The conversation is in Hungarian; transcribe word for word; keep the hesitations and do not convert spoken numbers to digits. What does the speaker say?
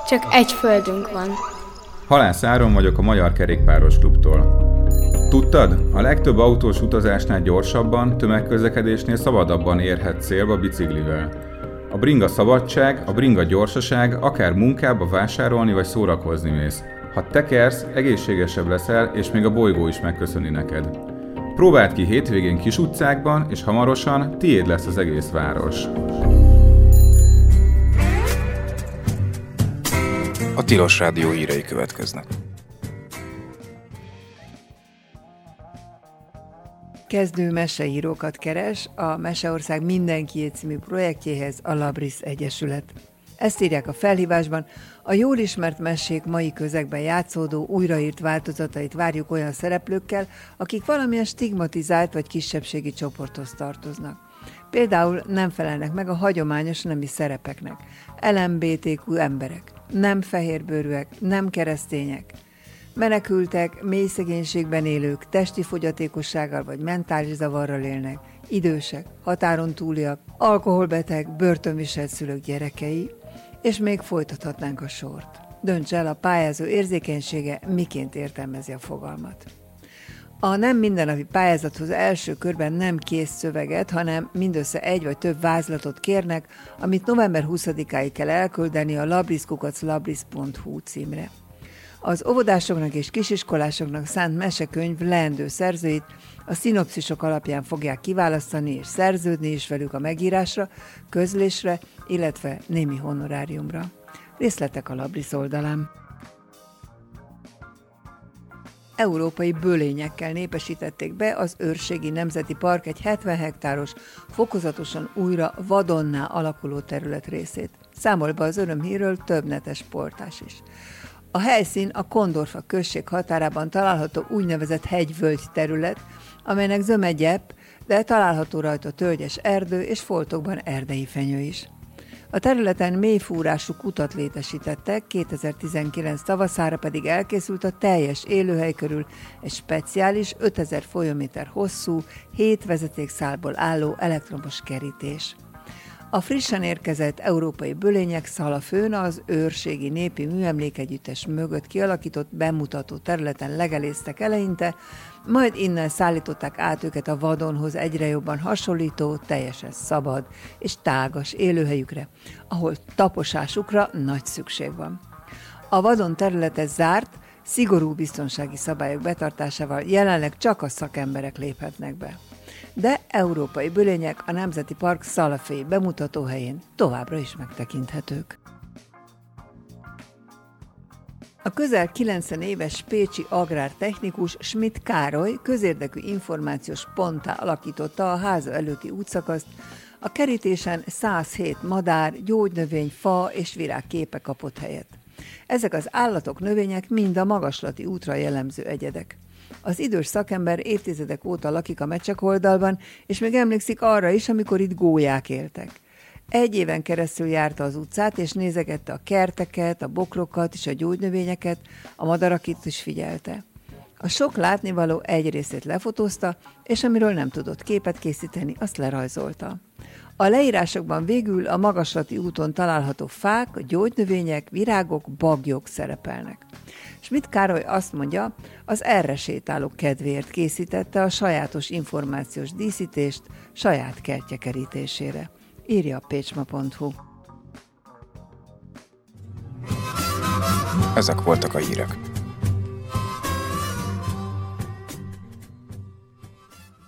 Csak egy földünk van. Halász Áron vagyok a Magyar Kerékpáros Klubtól. Tudtad? A legtöbb autós utazásnál gyorsabban, tömegközlekedésnél szabadabban érhet célba biciklivel. A bringa szabadság, a bringa gyorsaság, akár munkába vásárolni vagy szórakozni mész. Ha tekersz, egészségesebb leszel, és még a bolygó is megköszöni neked. Próbáld ki hétvégén kis utcákban, és hamarosan tiéd lesz az egész város. A Tilos Rádió hírei következnek. Kezdő meseírókat keres a Meseország Mindenkié című projektjéhez a Labris Egyesület. Ezt írják a felhívásban, a jól ismert mesék mai közegben játszódó, újraírt változatait várjuk olyan szereplőkkel, akik valamilyen stigmatizált vagy kisebbségi csoporthoz tartoznak. Például nem felelnek meg a hagyományos nemi szerepeknek, el em bé té kú emberek, nem fehérbőrűek, nem keresztények, menekültek, mély szegénységben élők, testi fogyatékossággal vagy mentális zavarral élnek, idősek, határon túliak, alkoholbeteg, börtönviselt szülők gyerekei, és még folytathatnánk a sort. Dönts el, a pályázó érzékenysége miként értelmezi a fogalmat. A nem mindennapi pályázathoz első körben nem kész szöveget, hanem mindössze egy vagy több vázlatot kérnek, amit november huszadikáig kell elküldeni a labris kukac labris pont hu címre. Az óvodásoknak és kisiskolásoknak szánt mesekönyv leendő szerzőit a szinopszisok alapján fogják kiválasztani és szerződni is velük a megírásra, közlésre, illetve némi honoráriumra. Részletek a Labris oldalán. Európai bölényekkel népesítették be az Őrségi Nemzeti Park egy hetven hektáros, fokozatosan újra vadonná alakuló terület részét. Számol be az örömhírről több netes portás is. A helyszín a Kondorfa község határában található úgynevezett hegyvölgy terület, amelynek zöme gyepp, de található rajta tölgyes erdő és foltokban erdei fenyő is. A területen mélyfúrású kutat létesítettek, kétezer-tizenkilenc tavaszára pedig elkészült a teljes élőhely körül egy speciális ötezer folyóméter hosszú, hét vezetékszálból álló elektromos kerítés. A frissen érkezett európai bölények Szalafőn az Őrségi Népi Műemlékegyüttes mögött kialakított bemutató területen legeléztek eleinte, majd innen szállították át őket a vadonhoz egyre jobban hasonlító, teljesen szabad és tágas élőhelyükre, ahol taposásukra nagy szükség van. A vadon területe zárt, szigorú biztonsági szabályok betartásával jelenleg csak a szakemberek léphetnek be. De európai bölények a Nemzeti Park szalafői bemutatóhelyén továbbra is megtekinthetők. A közel kilencven éves pécsi agrártechnikus Schmidt Károly közérdekű információs ponttá alakította a háza előtti útszakaszt, a kerítésen száz hét madár, gyógynövény, fa és virágképe kapott helyet. Ezek az állatok, növények mind a magaslati útra jellemző egyedek. Az idős szakember évtizedek óta lakik a Mecsekoldalban, és még emlékszik arra is, amikor itt gólyák éltek. Egy éven keresztül járta az utcát, és nézegette a kerteket, a bokrokat és a gyógynövényeket, a madarakit is figyelte. A sok látnivaló egy részét lefotózta, és amiről nem tudott képet készíteni, azt lerajzolta. A leírásokban végül a magaslati úton található fák, a gyógynövények, virágok, bagyok szerepelnek. Schmidt Károly azt mondja, az erre sétálók kedvéért készítette a sajátos információs díszítést saját kertje kerítésére. Írja a pécsma pont hu. Ezek voltak a hírek.